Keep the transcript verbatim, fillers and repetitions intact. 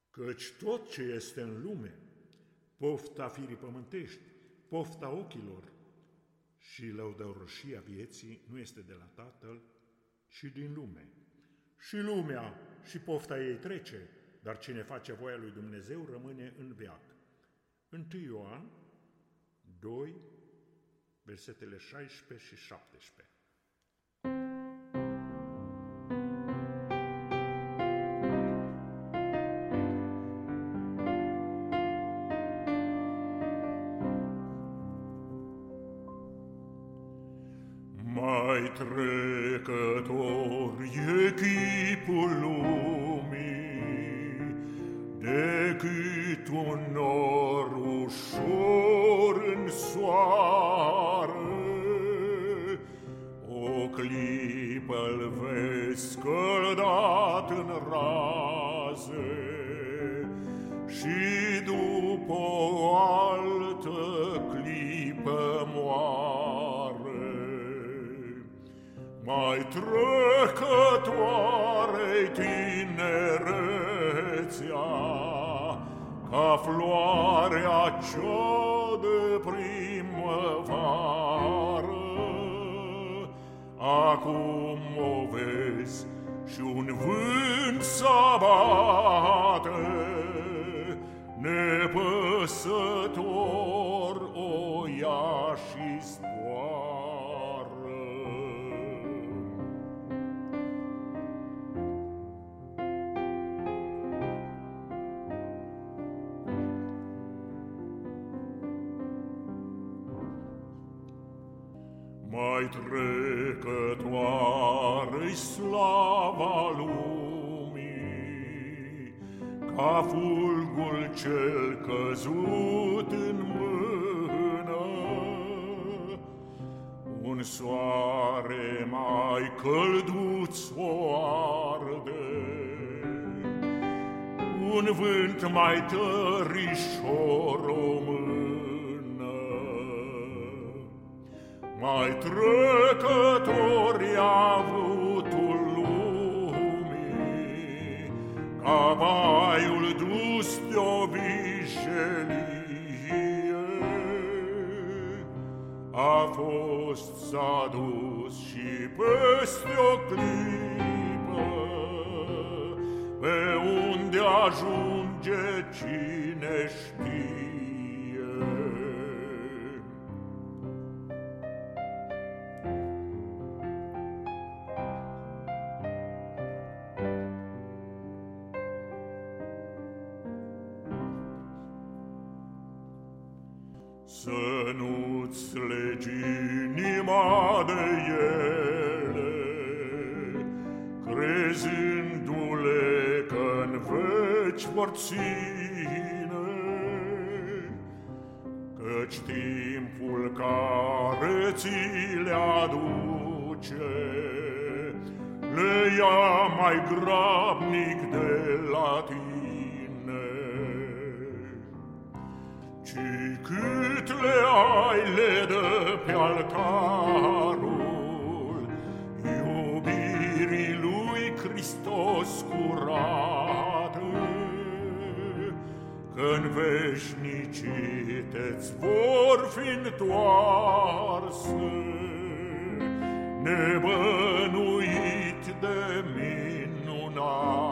Căci tot ce este în lume, pofta firii pământești, pofta ochilor și lăudăroșia vieții nu este de la Tatăl, ci din lume. Și lumea și pofta ei trece, dar cine face voia lui Dumnezeu rămâne în veac. întâi Ioan doi, versetele șaisprezece și șaptesprezece. Mai trecător e chipul lumii decât un nor ușor în soare. O clipă-l vezi scăldat în raze și după o altă clipă moare. Mai trecătoare-i tinerețea, ca floarea cea de primăvară. Acum o vezi și un vânt s-abate, nepăsător o ia și zboară. Mai trecătoare-i slava lumii, ca fulgul cel căzut în mână. Un soare mai călduț o arde, un vânt mai tărișor o mână. Mai trecători avutul lumii, ca vaiul dus de-o vijelie, a fost s-a dus și peste o clipă, pe unde ajunge cine știe. Să nu-ți legi inima de ele, crezându-le că-n veci vor ține, căci timpul care ți le aduce le ia mai grabnic de la tine. Ci cât le ai le dă pe altarul iubirii lui Hristos curate, că-n veșnicitate-ți vor fi întoarse, nebănuit de minunat.